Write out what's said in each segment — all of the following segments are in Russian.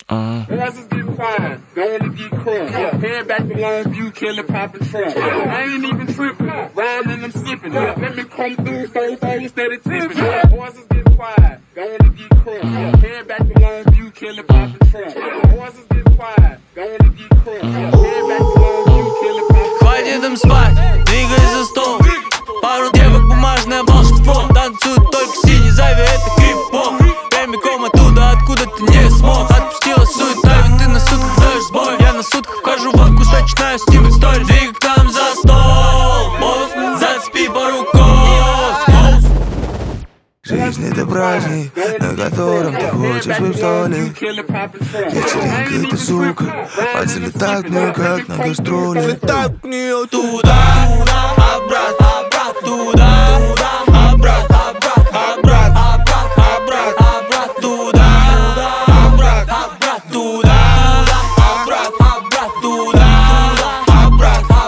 Boys is getting quiet, going to get crunk. Head back to Longview, killing, popping trunk. I ain't even tripping, rhyming, I'm sipping. Let me come through, four instead of tipping. Boys is getting quiet, going to get crunk. Head back to Longview, killing, popping trunk. Boys is getting quiet, going to get crunk. Head back to Longview, killing, popping trunk. Хватит им спать, двигай за стол. Пару девок, бумажное волшебство. Танцуют только синий, зови это крип-поп. Прямиком оттуда, откуда ты не смог. Отпустила суета, ведь ты на сутках даешь сбой. Я на сутках вхожу во вкус, начинаю снимать стори. Двигай к нам за стол, босс, зацепи пару кос. Жизнь — это праздник, на котором ты хочешь быть в столе. Вечеринка — это сука, а залетают к нее как на гастроли. Залетают к нее Туда, обратно, туда, обратно, обратно, обратно, туда, обратно, туда, обратно, туда, обратно,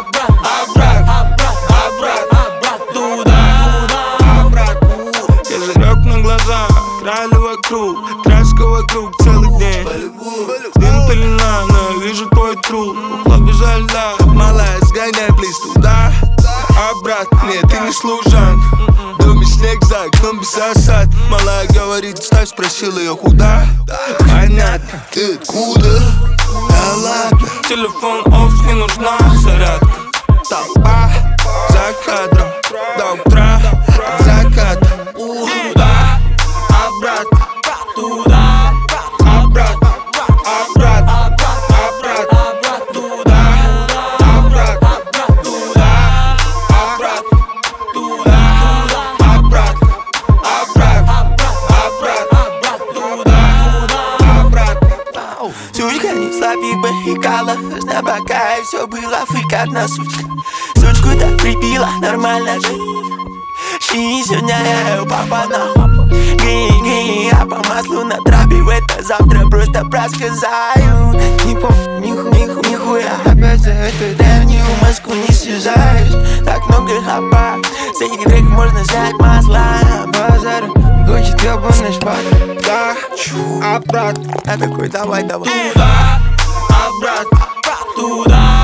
обратно, туда, обратно. Козырек на глазах, крали вокруг, краска вокруг целый день. Дым пелена, но я вижу твой труп. Побежали, да, малая, сгоняй, плиз, туда. Обратно, нет, ты не служанка. В доме снег за окном без осад. Малая говорит, ставь, спросил ее, куда? Понятно, ты откуда? Да ладно, телефон офф, не нужна зарядка. Толпа за кадром, до утра, от заката. Туда, обратно, туда, обратно, обратно, обратно, туда, обратно, туда, обратно, туда, обратно, обратно, туда, обратно. Сучка несла биг баррикада, на бока, и все было фрикадно, сучка. Сучку так прибила, нормально же. И сегодня я ее папа нахуй. Гей, я по маслу натрапивает, а завтра просто предсказаю. Не помню, нихуя, опять за эту древнюю маску не связаешь. Так много хаба, с этих треков можно взять масла. Базар, хочет ебаный шпат. Да, обратно. Я такой, давай. Туда, обратно, туда.